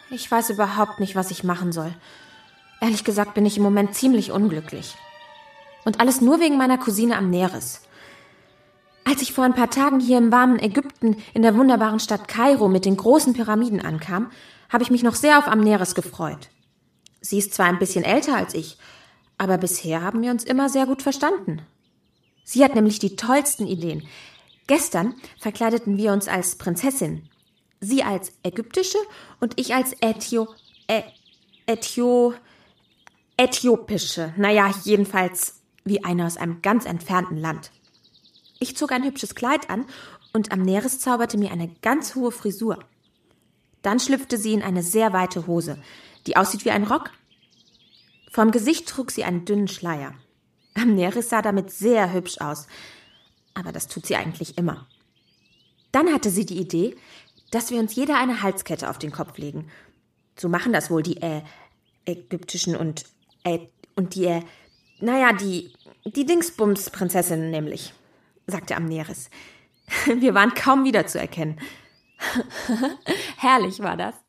Ich weiß überhaupt nicht, was ich machen soll. Ehrlich gesagt bin ich im Moment ziemlich unglücklich. Und alles nur wegen meiner Cousine Amneris. Als ich vor ein paar Tagen hier im warmen Ägypten in der wunderbaren Stadt Kairo mit den großen Pyramiden ankam, habe ich mich noch sehr auf Amneris gefreut. Sie ist zwar ein bisschen älter als ich, aber bisher haben wir uns immer sehr gut verstanden. Sie hat nämlich die tollsten Ideen. Gestern verkleideten wir uns als Prinzessin. Sie als ägyptische und ich als äthiopische. Naja, jedenfalls wie eine aus einem ganz entfernten Land. Ich zog ein hübsches Kleid an und Amneris zauberte mir eine ganz hohe Frisur. Dann schlüpfte sie in eine sehr weite Hose, die aussieht wie ein Rock. Vorm Gesicht trug sie einen dünnen Schleier. Amneris sah damit sehr hübsch aus, aber das tut sie eigentlich immer. Dann hatte sie die Idee, dass wir uns jeder eine Halskette auf den Kopf legen. So machen das wohl die ägyptischen und die Dingsbums-Prinzessinnen nämlich, sagte Amneris. Wir waren kaum wiederzuerkennen. Herrlich war das.